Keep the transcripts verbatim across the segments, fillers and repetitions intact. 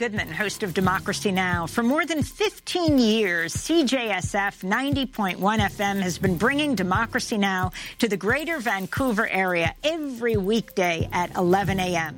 Goodman, host of Democracy Now! For more than fifteen years, C J S F ninety point one F M has been bringing Democracy Now! To the greater Vancouver area every weekday at eleven a m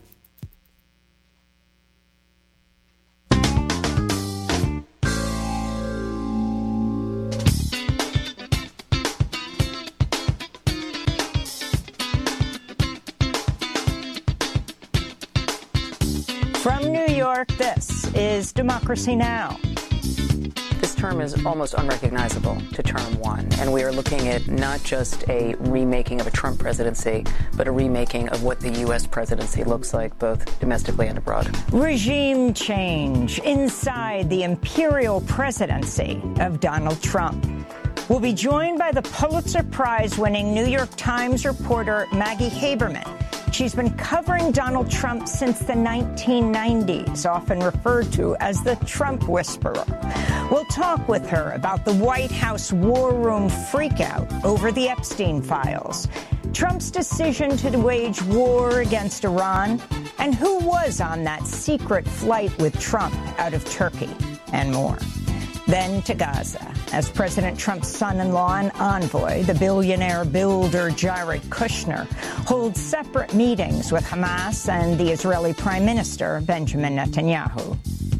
From New York, this is Democracy Now! This term is almost unrecognizable to term one, and we are looking at not just a remaking of a Trump presidency, but a remaking of what the U S presidency looks like, both domestically and abroad. Regime change inside the imperial presidency of Donald Trump. We'll be joined by the Pulitzer Prize-winning New York Times reporter Maggie Haberman. She's been covering Donald Trump since the nineteen nineties, often referred to as the Trump Whisperer. We'll talk with her about the White House war room freakout over the Epstein files, Trump's decision to wage war against Iran, and who was on that secret flight with Trump out of Turkey, and more. Then to Gaza, as President Trump's son-in-law and envoy, the billionaire builder Jared Kushner, holds separate meetings with Hamas and the Israeli Prime Minister Benjamin Netanyahu.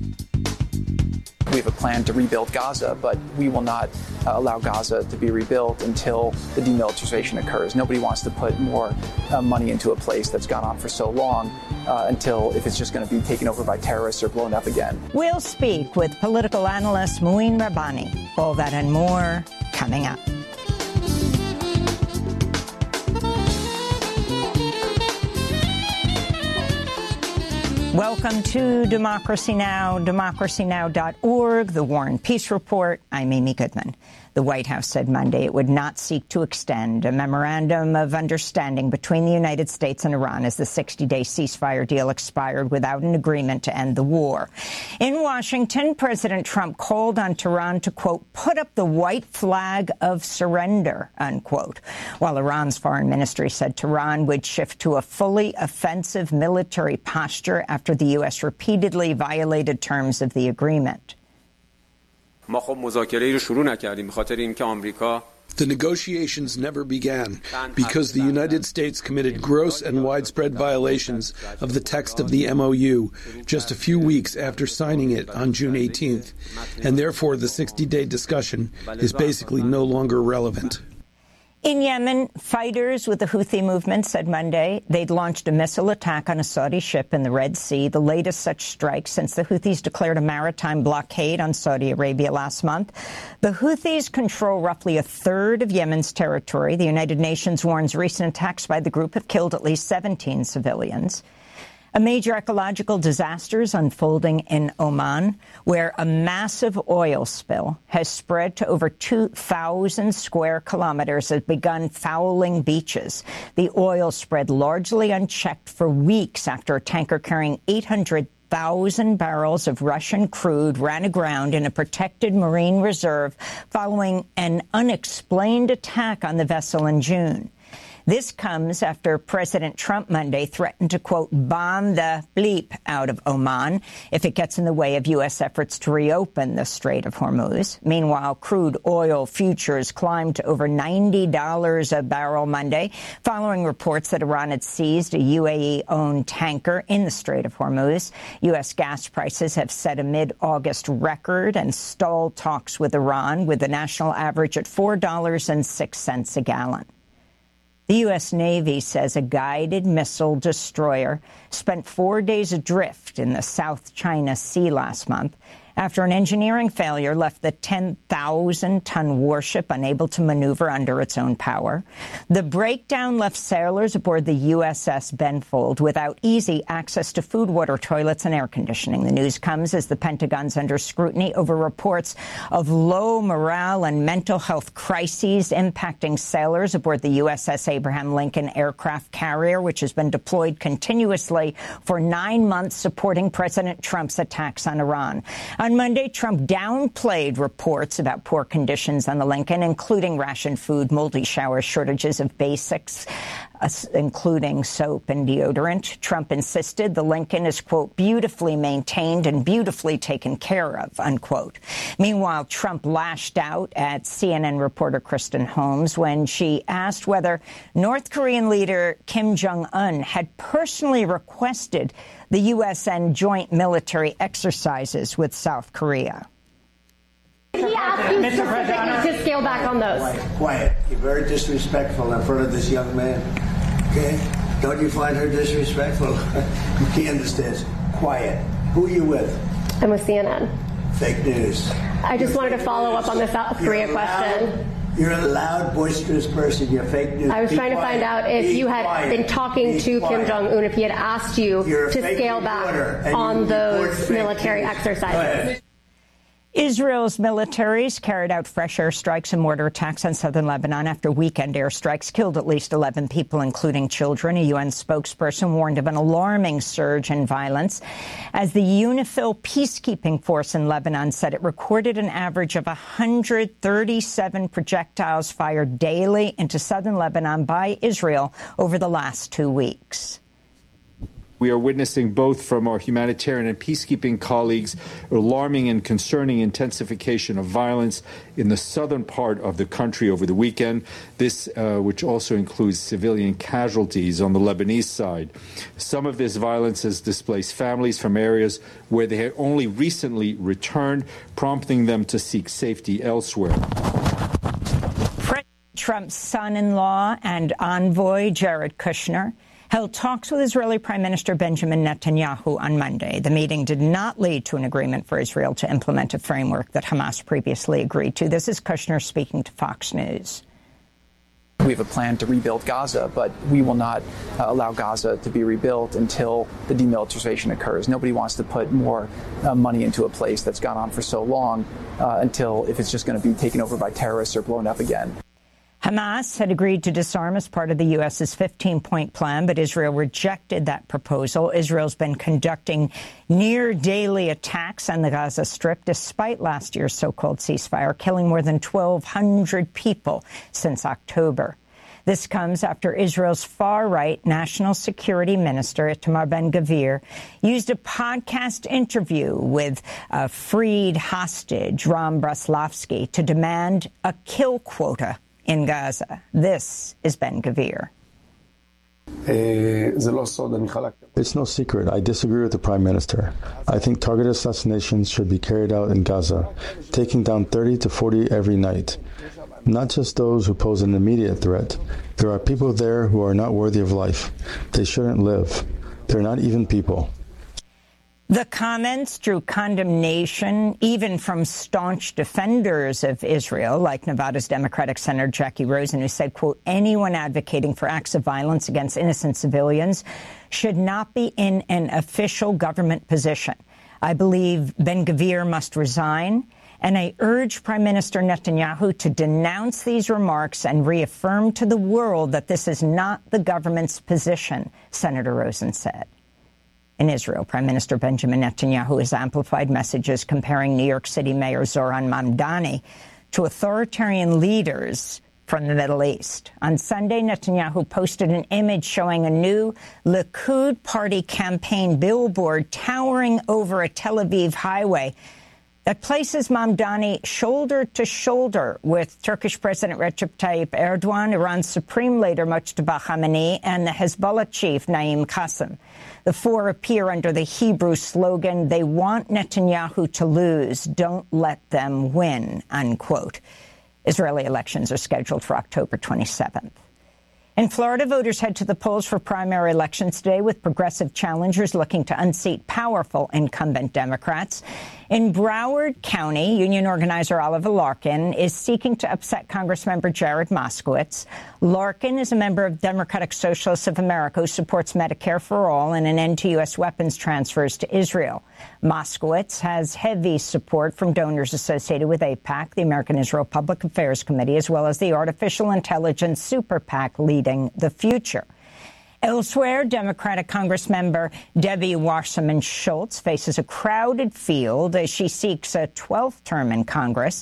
We have a plan to rebuild Gaza, but we will not uh, allow Gaza to be rebuilt until the demilitarization occurs. Nobody wants to put more uh, money into a place that's gone on for so long uh, until if it's just going to be taken over by terrorists or blown up again. We'll speak with political analyst Mouin Rabbani. All that and more coming up. Welcome to Democracy Now!, democracy now dot org, the War and Peace Report. I'm Amy Goodman. The White House said Monday it would not seek to extend a memorandum of understanding between the United States and Iran as the sixty-day ceasefire deal expired without an agreement to end the war. In Washington, President Trump called on Tehran to, quote, put up the white flag of surrender, unquote, while Iran's foreign ministry said Tehran would shift to a fully offensive military posture after the U S repeatedly violated terms of the agreement. The negotiations never began because the United States committed gross and widespread violations of the text of the M O U just a few weeks after signing it on June eighteenth, and therefore the sixty-day discussion is basically no longer relevant. In Yemen, fighters with the Houthi movement said Monday they'd launched a missile attack on a Saudi ship in the Red Sea, the latest such strike since the Houthis declared a maritime blockade on Saudi Arabia last month. The Houthis control roughly a third of Yemen's territory. The United Nations warns recent attacks by the group have killed at least seventeen civilians. A major ecological disaster is unfolding in Oman, where a massive oil spill has spread to over two thousand square kilometers and begun fouling beaches. The oil spread largely unchecked for weeks after a tanker carrying eight hundred thousand barrels of Russian crude ran aground in a protected marine reserve following an unexplained attack on the vessel in June. This comes after President Trump Monday threatened to, quote, bomb the bleep out of Oman if it gets in the way of U S efforts to reopen the Strait of Hormuz. Meanwhile, crude oil futures climbed to over ninety dollars a barrel Monday, following reports that Iran had seized a U A E-owned tanker in the Strait of Hormuz. U S gas prices have set a mid-August record and stalled talks with Iran, with the national average at four dollars and six cents a gallon. The U S Navy says a guided missile destroyer spent four days adrift in the South China Sea last month after an engineering failure left the ten thousand ton warship unable to maneuver under its own power. The breakdown left sailors aboard the U S S Benfold without easy access to food, water, toilets, and air conditioning. The news comes as the Pentagon's under scrutiny over reports of low morale and mental health crises impacting sailors aboard the U S S Abraham Lincoln aircraft carrier, which has been deployed continuously for nine months supporting President Trump's attacks on Iran. On Monday, Trump downplayed reports about poor conditions on the Lincoln, including rationed food, moldy showers, shortages of basics, uh, including soap and deodorant. Trump insisted the Lincoln is, quote, beautifully maintained and beautifully taken care of, unquote. Meanwhile, Trump lashed out at C N N reporter Kristen Holmes when she asked whether North Korean leader Kim Jong-un had personally requested the U S end joint military exercises with South Korea. He asked you specifically to scale back on those. Quiet, quiet. You're very disrespectful in front of this young man. Okay? Don't you find her disrespectful? He understands. Quiet. Who are you with? I'm with C N N. Fake news. I just wanted to follow up on the South Korea You're question. Loud, you're a loud, boisterous person. You're fake news. I was Be trying quiet. to find out if Be you had quiet. been talking Be to quiet. Kim Jong-un, if he had asked you You're to a fake scale back reporter, on those you military news. exercises. Israel's militaries carried out fresh airstrikes and mortar attacks on southern Lebanon after weekend airstrikes killed at least eleven people, including children. A U N spokesperson warned of an alarming surge in violence as the UNIFIL peacekeeping force in Lebanon said it recorded an average of one hundred thirty-seven projectiles fired daily into southern Lebanon by Israel over the last two weeks. We are witnessing both from our humanitarian and peacekeeping colleagues alarming and concerning intensification of violence in the southern part of the country over the weekend, this uh, which also includes civilian casualties on the Lebanese side. Some of this violence has displaced families from areas where they had only recently returned, prompting them to seek safety elsewhere. President Trump's son-in-law and envoy, Jared Kushner, held talks with Israeli Prime Minister Benjamin Netanyahu on Monday. The meeting did not lead to an agreement for Israel to implement a framework that Hamas previously agreed to. This is Kushner speaking to Fox News. We have a plan to rebuild Gaza, but we will not uh, allow Gaza to be rebuilt until the demilitarization occurs. Nobody wants to put more uh, money into a place that's gone on for so long uh, until if it's just going to be taken over by terrorists or blown up again. Hamas had agreed to disarm as part of the U S's fifteen-point plan, but Israel rejected that proposal. Israel's been conducting near-daily attacks on the Gaza Strip despite last year's so-called ceasefire, killing more than twelve hundred people since October. This comes after Israel's far-right national security minister, Itamar Ben-Gvir, used a podcast interview with a freed hostage, Ram Braslavsky, to demand a kill quota in Gaza. This is Ben-Gvir. It's no secret. I disagree with the Prime Minister. I think targeted assassinations should be carried out in Gaza, taking down thirty to forty every night. Not just those who pose an immediate threat. There are people there who are not worthy of life. They shouldn't live. They're not even people. The comments drew condemnation even from staunch defenders of Israel, like Nevada's Democratic Senator Jackie Rosen, who said, quote, anyone advocating for acts of violence against innocent civilians should not be in an official government position. I believe Ben-Gvir must resign, and I urge Prime Minister Netanyahu to denounce these remarks and reaffirm to the world that this is not the government's position, Senator Rosen said. In Israel, Prime Minister Benjamin Netanyahu has amplified messages comparing New York City Mayor Zohran Mamdani to authoritarian leaders from the Middle East. On Sunday, Netanyahu posted an image showing a new Likud party campaign billboard towering over a Tel Aviv highway that places Mamdani shoulder to shoulder with Turkish President Recep Tayyip Erdogan, Iran's Supreme Leader Mojtaba Khamenei, and the Hezbollah chief Naim Qassem. The four appear under the Hebrew slogan, "They want Netanyahu to lose. Don't let them win," unquote. Israeli elections are scheduled for October twenty-seventh. In Florida, voters head to the polls for primary elections today, with progressive challengers looking to unseat powerful incumbent Democrats. In Broward County, union organizer Oliver Larkin is seeking to upset Congressmember Jared Moskowitz. Larkin is a member of Democratic Socialists of America who supports Medicare for all and an end to U S weapons transfers to Israel. Moskowitz has heavy support from donors associated with AIPAC, the American Israel Public Affairs Committee, as well as the Artificial Intelligence Super PAC Leading the Future. Elsewhere, Democratic Congressmember Debbie Wasserman Schultz faces a crowded field as she seeks a twelfth term in Congress.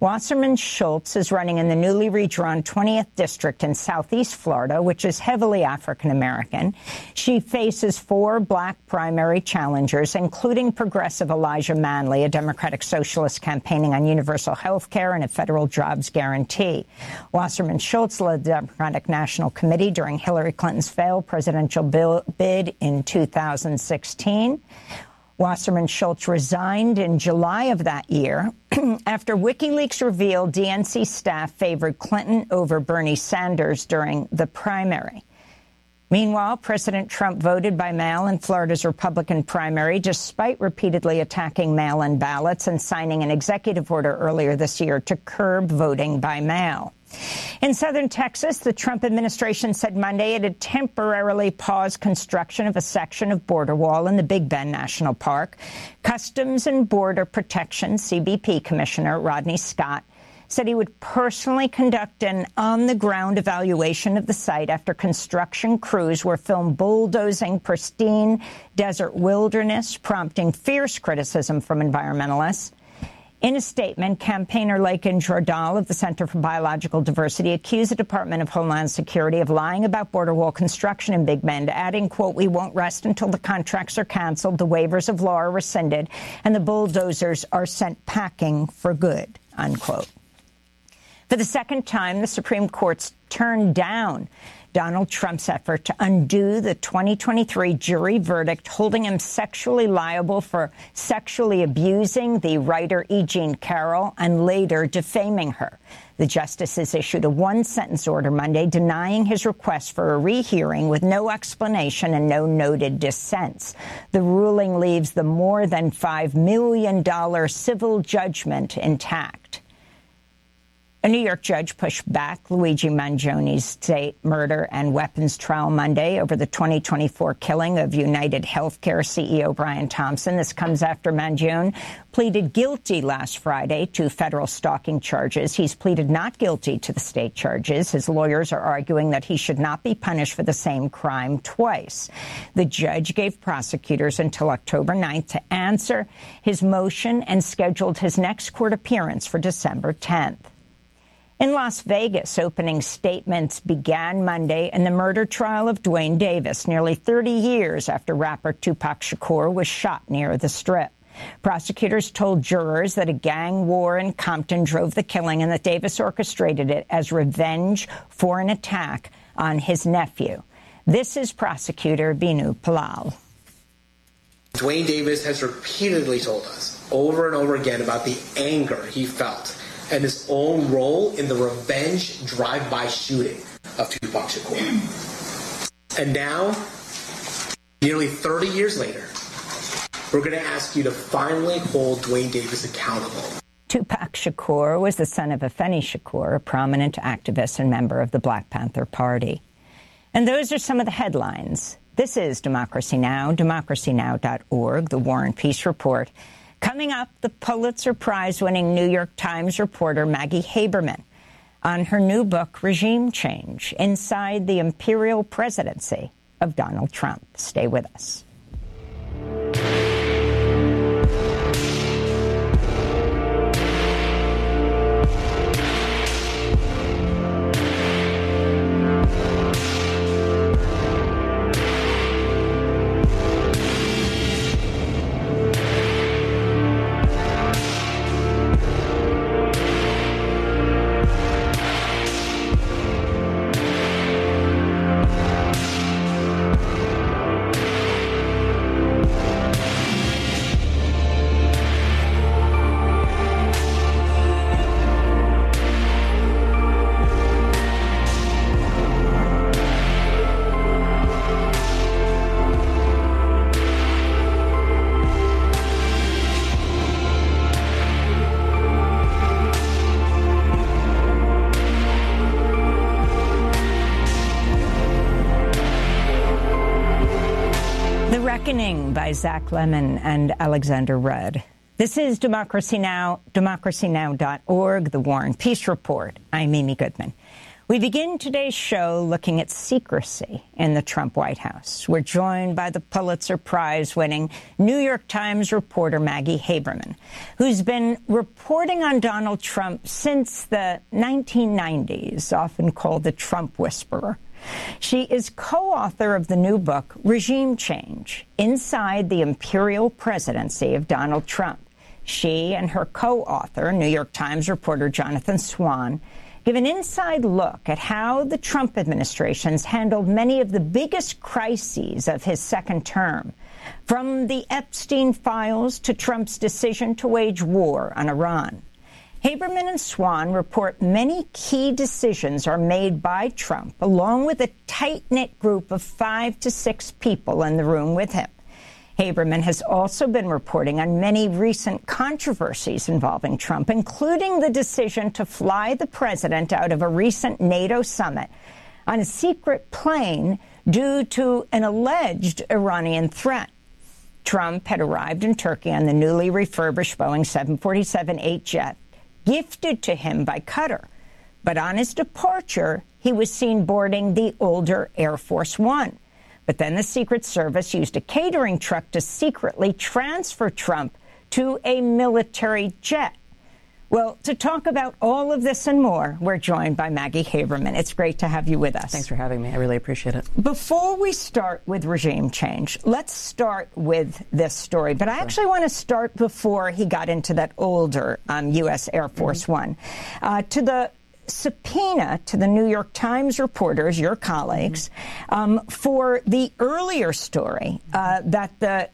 Wasserman Schultz is running in the newly redrawn twentieth District in southeast Florida, which is heavily African-American. She faces four black primary challengers, including progressive Elijah Manley, a Democratic socialist campaigning on universal health care and a federal jobs guarantee. Wasserman Schultz led the Democratic National Committee during Hillary Clinton's failed presidential bill bid in two thousand sixteen. Wasserman Schultz resigned in July of that year after WikiLeaks revealed D N C staff favored Clinton over Bernie Sanders during the primary. Meanwhile, President Trump voted by mail in Florida's Republican primary, despite repeatedly attacking mail-in ballots and signing an executive order earlier this year to curb voting by mail. In southern Texas, the Trump administration said Monday it had temporarily paused construction of a section of border wall in the Big Bend National Park. Customs and Border Protection C B P Commissioner Rodney Scott said he would personally conduct an on-the-ground evaluation of the site after construction crews were filmed bulldozing pristine desert wilderness, prompting fierce criticism from environmentalists. In a statement, campaigner Lakin Jordal of the Center for Biological Diversity accused the Department of Homeland Security of lying about border wall construction in Big Bend, adding, quote, "We won't rest until the contracts are canceled, the waivers of law are rescinded, and the bulldozers are sent packing for good," unquote. For the second time, the Supreme Court's turned down Donald Trump's effort to undo the twenty twenty-three jury verdict holding him sexually liable for sexually abusing the writer E. Jean Carroll and later defaming her. The justices issued a one-sentence order Monday denying his request for a rehearing with no explanation and no noted dissents. The ruling leaves the more than five million dollars civil judgment intact. A New York judge pushed back Luigi Mangioni's state murder and weapons trial Monday over the twenty twenty-four killing of United Healthcare C E O Brian Thompson. This comes after Mangione pleaded guilty last Friday to federal stalking charges. He's pleaded not guilty to the state charges. His lawyers are arguing that he should not be punished for the same crime twice. The judge gave prosecutors until October ninth to answer his motion and scheduled his next court appearance for December tenth. In Las Vegas, opening statements began Monday in the murder trial of Duane Davis, nearly thirty years after rapper Tupac Shakur was shot near the Strip. Prosecutors told jurors that a gang war in Compton drove the killing and that Davis orchestrated it as revenge for an attack on his nephew. This is prosecutor Binu Palal. Duane Davis has repeatedly told us over and over again about the anger he felt and his own role in the revenge drive-by shooting of Tupac Shakur. And now, nearly thirty years later, we're going to ask you to finally hold Duane Davis accountable. Tupac Shakur was the son of Afeni Shakur, a prominent activist and member of the Black Panther Party. And those are some of the headlines. This is Democracy Now!, democracy now dot org, the War and Peace Report. Coming up, the Pulitzer Prize-winning New York Times reporter Maggie Haberman on her new book, Regime Change, Inside the Imperial Presidency of Donald Trump. Stay with us. Reckoning by Zach Lemon and Alexander Rudd. This is Democracy Now!, democracy now dot org, the War and Peace Report. I'm Amy Goodman. We begin today's show looking at secrecy in the Trump White House. We're joined by the Pulitzer Prize-winning New York Times reporter Maggie Haberman, who's been reporting on Donald Trump since the nineteen nineties, often called the Trump Whisperer. She is co-author of the new book, Regime Change: Inside the Imperial Presidency of Donald Trump. She and her co-author, New York Times reporter Jonathan Swan, give an inside look at how the Trump administration's handled many of the biggest crises of his second term, from the Epstein files to Trump's decision to wage war on Iran. Haberman and Swan report many key decisions are made by Trump, along with a tight-knit group of five to six people in the room with him. Haberman has also been reporting on many recent controversies involving Trump, including the decision to fly the president out of a recent NATO summit on a secret plane due to an alleged Iranian threat. Trump had arrived in Turkey on the newly refurbished Boeing seven forty-seven eight jet, gifted to him by Qatar. But on his departure, he was seen boarding the older Air Force One. But then the Secret Service used a catering truck to secretly transfer Trump to a military jet. Well, to talk about all of this and more, we're joined by Maggie Haberman. It's great to have you with us. Thanks for having me. I really appreciate it. Before we start with regime change, let's start with this story. But I actually want to start before he got into that older um, U S Air Force mm-hmm. One. Uh, to the subpoena to the New York Times reporters, your colleagues, mm-hmm. um, for the earlier story uh, that the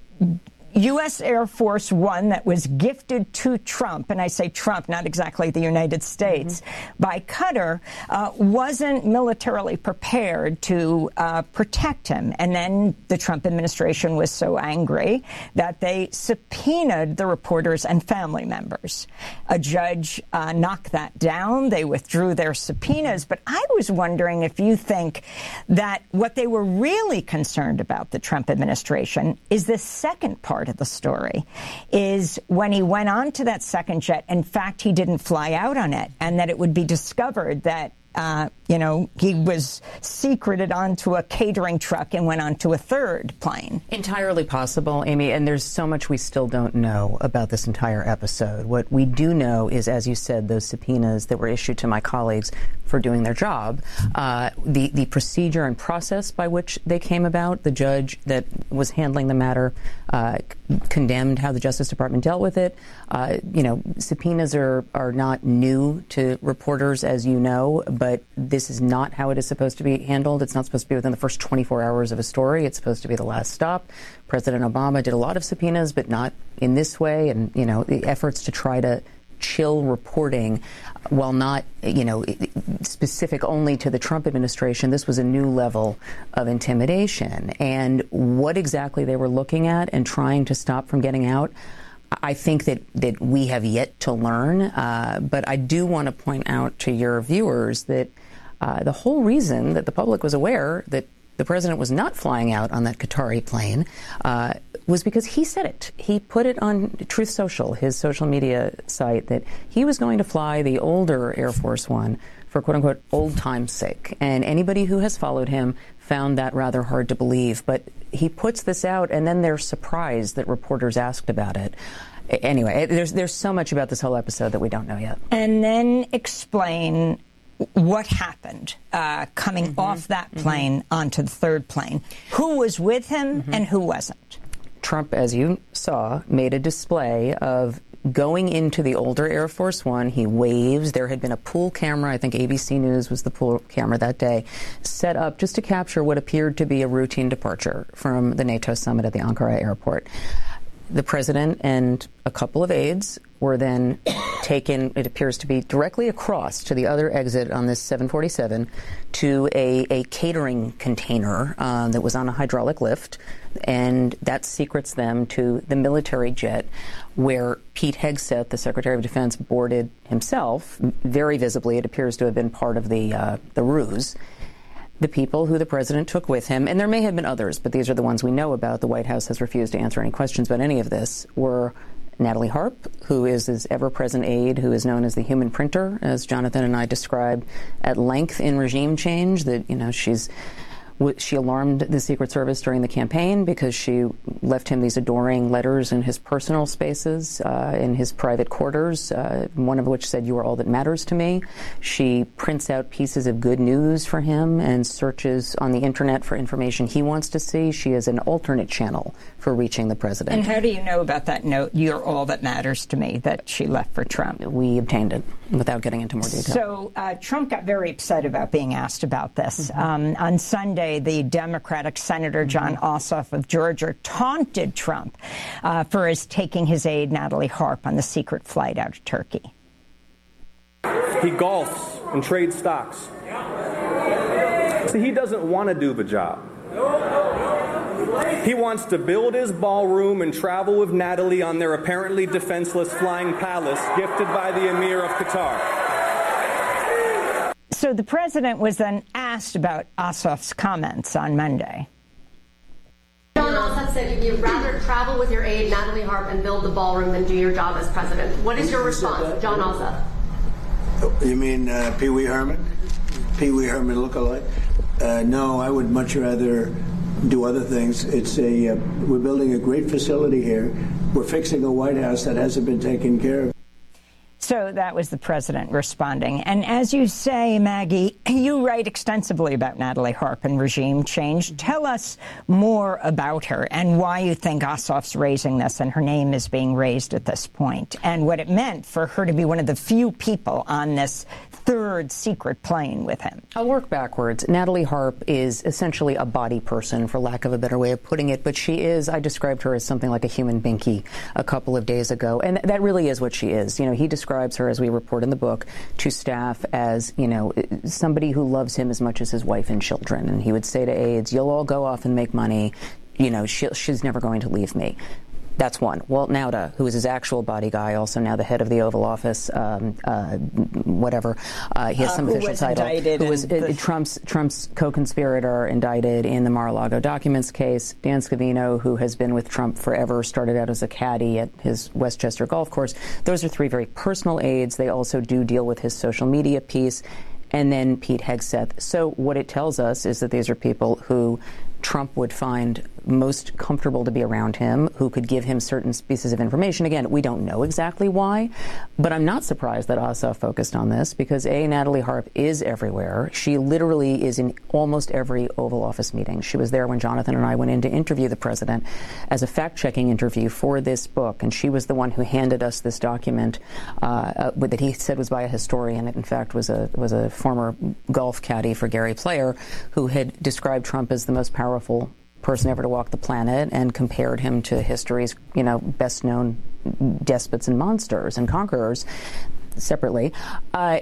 U S Air Force One that was gifted to Trump, and I say Trump, not exactly the United States, mm-hmm. by Qatar, uh, wasn't militarily prepared to uh, protect him. And then the Trump administration was so angry that they subpoenaed the reporters and family members. A judge uh, knocked that down. They withdrew their subpoenas. But I was wondering if you think that what they were really concerned about, the Trump administration, is the second part of the story, is when he went on to that second jet, in fact, he didn't fly out on it, and that it would be discovered that Uh, you know, he was secreted onto a catering truck and went onto a third plane. Entirely possible, Amy, and there's so much we still don't know about this entire episode. What we do know is, as you said, those subpoenas that were issued to my colleagues for doing their job, uh, the, the procedure and process by which they came about, the judge that was handling the matter uh, condemned how the Justice Department dealt with it. Uh, you know, subpoenas are, are not new to reporters, as you know, but this is not how it is supposed to be handled. It's not supposed to be within the first twenty-four hours of a story. It's supposed to be the last stop. President Obama did a lot of subpoenas, but not in this way. And, you know, the efforts to try to chill reporting, while not, you know, specific only to the Trump administration, this was a new level of intimidation. And what exactly they were looking at and trying to stop from getting out, I think that, that we have yet to learn, uh, but I do want to point out to your viewers that uh, the whole reason that the public was aware that the president was not flying out on that Qatari plane uh, was because he said it. He put it on Truth Social, his social media site, that he was going to fly the older Air Force One for, quote-unquote, old time's sake. And anybody who has followed him found that rather hard to believe. But he puts this out, and then they're surprised that reporters asked about it. Anyway, there's there's so much about this whole episode that we don't know yet. And then explain what happened uh, coming mm-hmm. off that plane mm-hmm. onto the third plane. Who was with him mm-hmm. and who wasn't? Trump, as you saw, made a display of going into the older Air Force One. He waves. There had been a pool camera, I think A B C News was the pool camera that day, set up just to capture what appeared to be a routine departure from the NATO summit at the Ankara airport. The president and a couple of aides were then taken, it appears to be directly across to the other exit on this seven forty-seven, to a, a catering container uh, that was on a hydraulic lift, and that secrets them to the military jet where Pete Hegseth, the Secretary of Defense, boarded himself. Very visibly, it appears to have been part of the uh, the ruse. The people who the president took with him, and there may have been others, but these are the ones we know about. The White House has refused to answer any questions about any of this, were Natalie Harp, who is his ever-present aide, who is known as the human printer, as Jonathan and I described at length in Regime Change, that, you know, she's she alarmed the Secret Service during the campaign because she left him these adoring letters in his personal spaces, uh, in his private quarters, uh, one of which said, "You are all that matters to me." She prints out pieces of good news for him and searches on the internet for information he wants to see. She is an alternate channel for reaching the president. And how do you know about that note, "You're all that matters to me," that she left for Trump? We obtained it without getting into more detail. So uh, Trump got very upset about being asked about this. Mm-hmm. Um, on Sunday, the Democratic Senator Jon Ossoff of Georgia taunted Trump uh, for his taking his aide, Natalie Harp, on the secret flight out of Turkey. He golfs and trades stocks. See, he doesn't want to do the job. He wants to build his ballroom and travel with Natalie on their apparently defenseless flying palace gifted by the Emir of Qatar. So the president was then asked about Ossoff's comments on Monday. Jon Ossoff said you'd rather travel with your aide, Natalie Harp, and build the ballroom than do your job as president. What is your response, Jon Ossoff? You mean uh, Pee Wee Herman? Pee Wee Herman lookalike? Uh, no, I would much rather do other things. It's a uh, we're building a great facility here. We're fixing a White House that hasn't been taken care of. So that was the president responding. And as you say, Maggie, you write extensively about Natalie Harp and Regime Change. Tell us more about her and why you think Ossoff's raising this and her name is being raised at this point, and what it meant for her to be one of the few people on this third secret plane with him. I'll work backwards. Natalie Harp is essentially a body person, for lack of a better way of putting it, but she is, I described her as something like a human binky a couple of days ago, and that really is what she is. You know, he described her, as we report in the book, to staff as, you know, somebody who loves him as much as his wife and children. And he would say to aides, "You'll all go off and make money. You know, she, she's never going to leave me." That's one. Walt Nauta, who is his actual body guy, also now the head of the Oval Office, um, uh, whatever. Uh, he has some uh, official title. Who was uh, Trump's Trump's co-conspirator, indicted in the Mar-a-Lago documents case. Dan Scavino, who has been with Trump forever, started out as a caddy at his Westchester golf course. Those are three very personal aides. They also do deal with his social media piece. And then Pete Hegseth. So what it tells us is that these are people who Trump would find most comfortable to be around him, who could give him certain pieces of information. Again, we don't know exactly why, but I'm not surprised that Ossoff focused on this because, A, Natalie Harp is everywhere. She literally is in almost every Oval Office meeting. She was there when Jonathan and I went in to interview the president as a fact-checking interview for this book, and she was the one who handed us this document uh, uh, that he said was by a historian. It, in fact, was a was a former golf caddy for Gary Player who had described Trump as the most powerful person ever to walk the planet and compared him to history's, you know, best known despots and monsters and conquerors separately. Uh,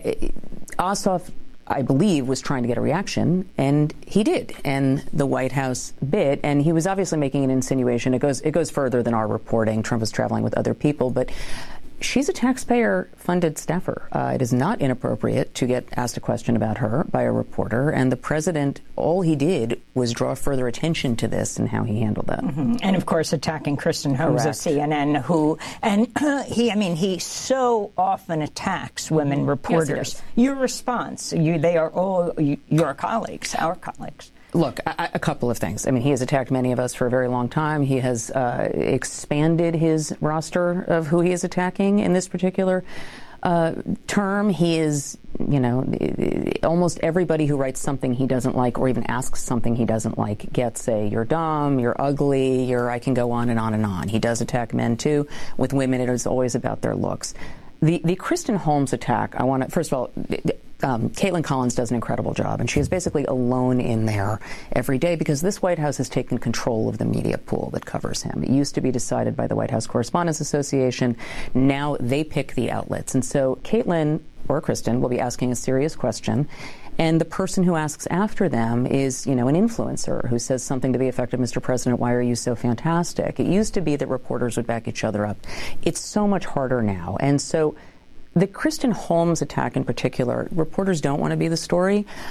Ossoff, I believe, was trying to get a reaction, and he did, and the White House bit, and he was obviously making an insinuation. It goes, it goes further than our reporting. Trump was traveling with other people, but she's a taxpayer-funded staffer. Uh, it is not inappropriate to get asked a question about her by a reporter, and the president, all he did was draw further attention to this and how he handled that. Mm-hmm. And, of course, attacking Kristen Holmes of C N N, who, and uh, he, I mean, he so often attacks women reporters. Yes, your response, you, they are all you, your colleagues, our colleagues. Look, a, a couple of things. I mean, he has attacked many of us for a very long time. He has uh, expanded his roster of who he is attacking in this particular uh, term. He is, you know, almost everybody who writes something he doesn't like or even asks something he doesn't like gets a, "You're dumb, you're ugly, you're," I can go on and on and on. He does attack men, too. With women, it is always about their looks. The, the Kristen Holmes attack, I want to, first of all, Um, Caitlin Collins does an incredible job, and she is basically alone in there every day because this White House has taken control of the media pool that covers him. It used to be decided by the White House Correspondents Association. Now they pick the outlets. And so Caitlin or Kristen will be asking a serious question, and the person who asks after them is, you know, an influencer who says something to the effect of, "Mister President, why are you so fantastic?" It used to be that reporters would back each other up. It's so much harder now. And so the Kristen Holmes attack in particular, reporters don't want to be the story.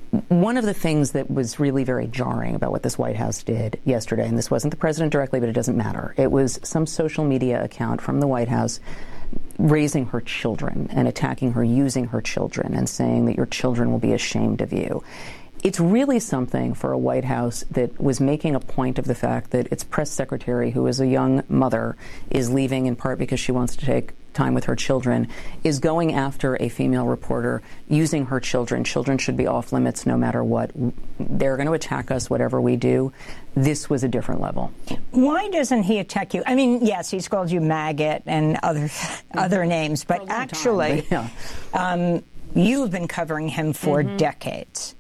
one of the things that was really very jarring about what this White House did yesterday, and this wasn't the president directly, but it doesn't matter, it was some social media account from the White House raising her children and attacking her, using her children, and saying that your children will be ashamed of you. It's really something for a White House that was making a point of the fact that its press secretary, who is a young mother, is leaving in part because she wants to take time with her children, is going after a female reporter using her children. Children should be off limits no matter what. They're going to attack us, whatever we do. This was a different level. Why doesn't he attack you? I mean, yes, he's called you maggot and other other names, but actually, time, but yeah. um, you've been covering him for mm-hmm. decades.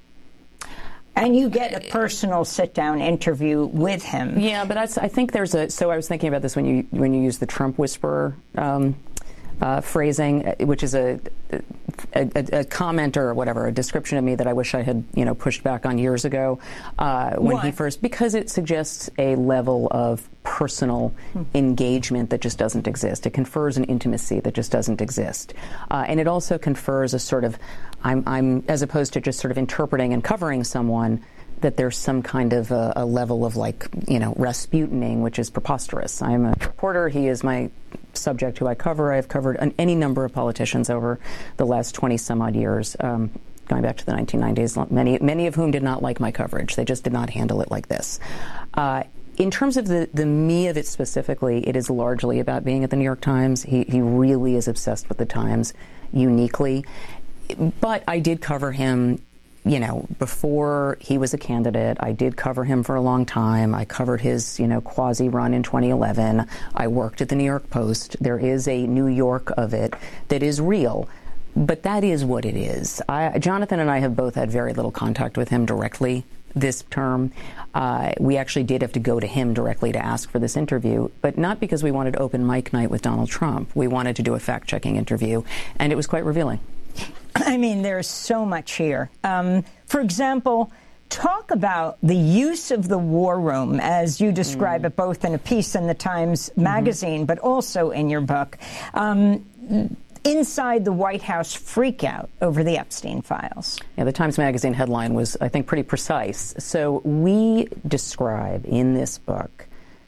And you get a personal sit-down interview with him. Yeah, but that's, I think there's a. So I was thinking about this when you when you use the Trump whisperer um, uh, phrasing, which is a, a a comment or whatever, a description of me that I wish I had you know pushed back on years ago uh, when Why? he first, because it suggests a level of personal hmm. engagement that just doesn't exist. It confers an intimacy that just doesn't exist, uh, and it also confers a sort of. I'm, I'm, as opposed to just sort of interpreting and covering someone, that there's some kind of a, a level of, like, you know, Rasputining, which is preposterous. I'm a reporter. He is my subject who I cover. I've covered an, any number of politicians over the last twenty some odd years, um, going back to the nineteen nineties, many, many of whom did not like my coverage. They just did not handle it like this. Uh, In terms of the, the me of it specifically, it is largely about being at the New York Times. He, he really is obsessed with the Times uniquely. But I did cover him, you know, before he was a candidate. I did cover him for a long time. I covered his, you know, quasi-run in twenty eleven. I worked at the New York Post. There is a New York of it that is real. But that is what it is. I, Jonathan and I have both had very little contact with him directly this term. Uh, we actually did have to go to him directly to ask for this interview, but not because we wanted open mic night with Donald Trump. We wanted to do a fact-checking interview, and it was quite revealing. I mean, there's so much here. Um, for example, talk about the use of the war room, as you describe mm. it, both in a piece in the Times Magazine, mm-hmm. but also in your book. Um, inside the White House freakout over the Epstein files. Yeah, the Times Magazine headline was, I think, pretty precise. So we describe in this book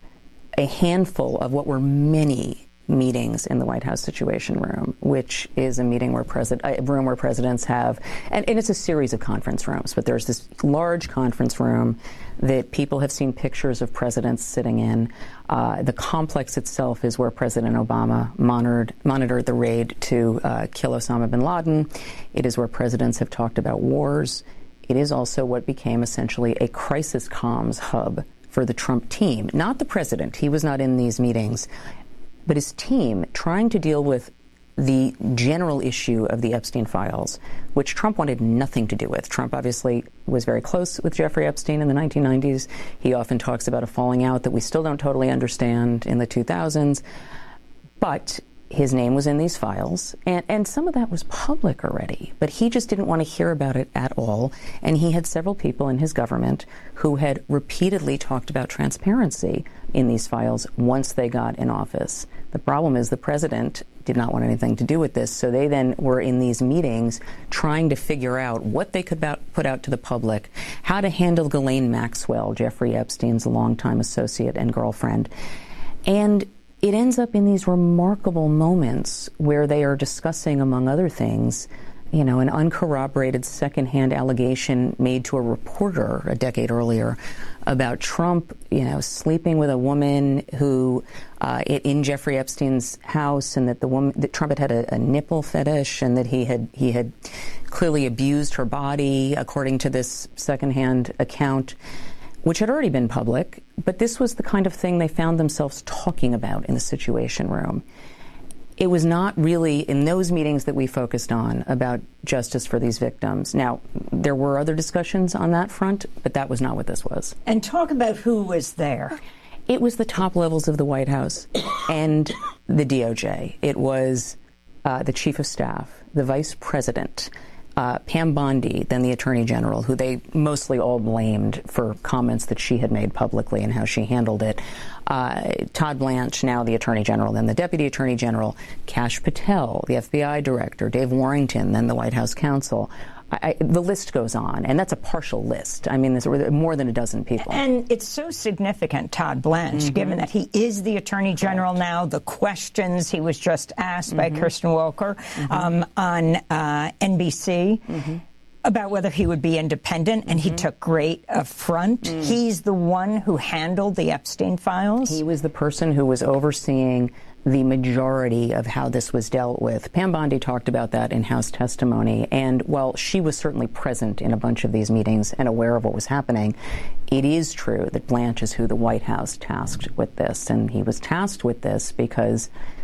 a handful of what were many meetings in the White House Situation Room, which is a meeting where president, a room where presidents have, and, and it's a series of conference rooms, but there's this large conference room that people have seen pictures of presidents sitting in. Uh, the complex itself is where President Obama monitored, monitored the raid to uh, kill Osama bin Laden. It is where presidents have talked about wars. It is also what became essentially a crisis comms hub for the Trump team, not the president. He was not in these meetings, but his team trying to deal with the general issue of the Epstein files, which Trump wanted nothing to do with. Trump obviously was very close with Jeffrey Epstein in the nineteen nineties. He often talks about a falling out that we still don't totally understand in the two thousands. But his name was in these files, and, and some of that was public already, but he just didn't want to hear about it at all. And he had several people in his government who had repeatedly talked about transparency in these files once they got in office. The problem is the president did not want anything to do with this, so they then were in these meetings trying to figure out what they could put out to the public, how to handle Ghislaine Maxwell, Jeffrey Epstein's longtime associate and girlfriend. And it ends up in these remarkable moments where they are discussing, among other things, you know, an uncorroborated secondhand allegation made to a reporter a decade earlier about Trump, you know, sleeping with a woman who, uh, in Jeffrey Epstein's house, and that the woman, that Trump had had a, a nipple fetish, and that he had he had clearly abused her body, according to this secondhand account, which had already been public. But this was the kind of thing they found themselves talking about in the Situation Room. It was not really in those meetings that we focused on about justice for these victims. Now, there were other discussions on that front, but that was not what this was. And talk about who was there. It was the top levels of the White House and the D O J. It was uh, the chief of staff, the vice president, Uh, Pam Bondi, then the Attorney General, who they mostly all blamed for comments that she had made publicly and how she handled it. Uh, Todd Blanche, now the Attorney General, then the Deputy Attorney General. Kash Patel, the F B I Director. Dave Warrington, then the White House counsel. I, the list goes on, and that's a partial list. I mean, there's more than a dozen people. And it's so significant, Todd Blanche, mm-hmm. given that he is the Attorney General Correct. Now, the questions he was just asked mm-hmm. by Kirsten Walker mm-hmm. um, on uh, N B C mm-hmm. about whether he would be independent, and mm-hmm. he took great affront. Mm. He's the one who handled the Epstein files. He was the person who was overseeing the majority of how this was dealt with. Pam Bondi talked about that in House testimony, and while she was certainly present in a bunch of these meetings and aware of what was happening, it is true that Blanche is who the White House tasked with this, and he was tasked with this because